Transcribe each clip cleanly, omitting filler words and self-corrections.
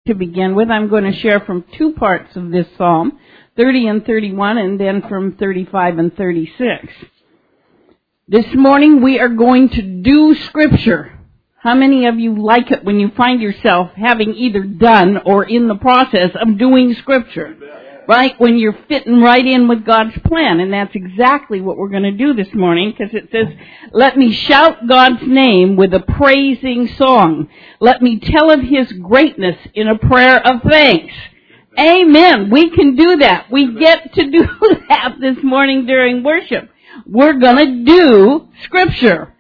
to begin with. I'm going to share from two parts of this psalm, 30 and 31, and then from 35 and 36. This morning we are going to do Scripture. How many of you like it when you find yourself having either done or in the process of doing Scripture? Right? When you're fitting right in with God's plan. And that's exactly what we're going to do this morning, because it says, let me shout God's name with a praising song. Let me tell of His greatness in a prayer of thanks. Amen. We can do that. We get to do that this morning during worship. We're going to do Scripture.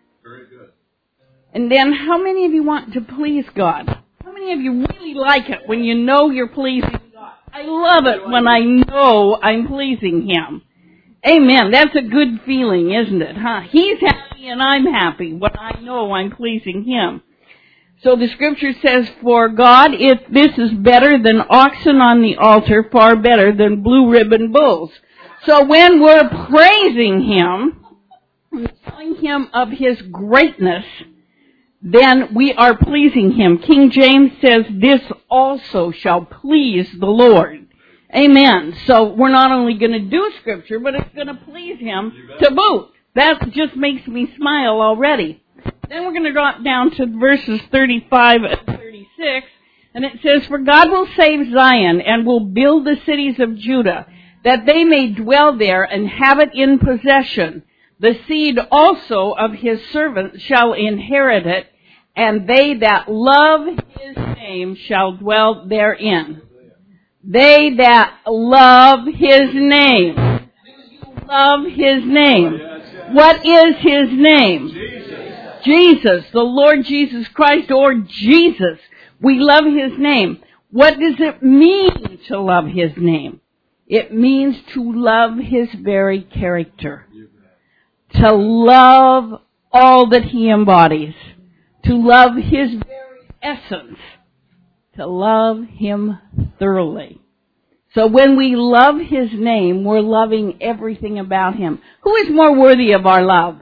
And then, how many of you want to please God? How many of you really like it when you know you're pleasing God? I love it when I know I'm pleasing Him. Amen. That's a good feeling, isn't it? Huh? He's happy and I'm happy when I know I'm pleasing Him. So the Scripture says, for God, if this is better than oxen on the altar, far better than blue ribbon bulls. So when we're praising Him, telling Him of His greatness, then we are pleasing Him. King James says, this also shall please the Lord. Amen. So we're not only going to do Scripture, but it's going to please Him to boot. That just makes me smile already. Then we're going to drop down to verses 35 and 36, and it says, for God will save Zion and will build the cities of Judah, that they may dwell there and have it in possession. The seed also of His servants shall inherit it, and they that love His name shall dwell therein. They that love His name. Do you love His name? What is His name? Jesus, the Lord Jesus Christ, or Jesus. We love His name. What does it mean to love His name? It means to love His very character. To love all that He embodies. To love His very essence. To love Him thoroughly. So when we love His name, we're loving everything about Him. Who is more worthy of our love?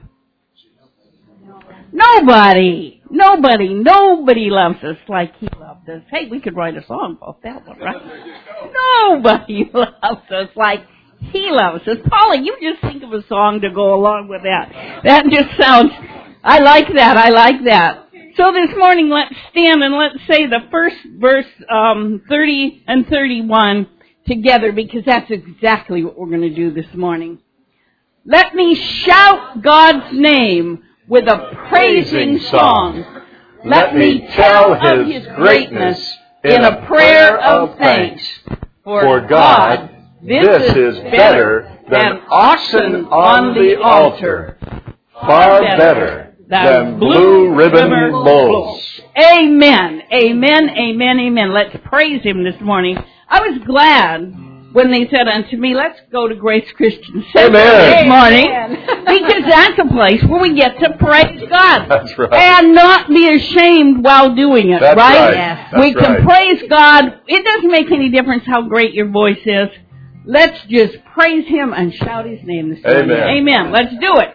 Nobody. Nobody loves us like He loved us. Hey, we could write a song about that one, right? Nobody loves us like He loves us. Paula, you just think of a song to go along with that. That just sounds, I like that. So this morning, let's stand and let's say the first verse, 30 and 31 together, because that's exactly what we're going to do this morning. Let me shout God's name with a praising song. Let me tell of His greatness in a prayer of thanks. For God, this is better than oxen on the altar, far better than blue ribbon bulls. Amen, amen, amen, amen. Let's praise Him this morning. I was glad when they said unto me, let's go to Grace Christian Center this morning, because that's a place where we get to praise God. That's right. And not be ashamed while doing it, that's right? Yes. We can praise God. It doesn't make any difference how great your voice is. Let's just praise Him and shout His name this morning. Amen. Amen. Let's do it.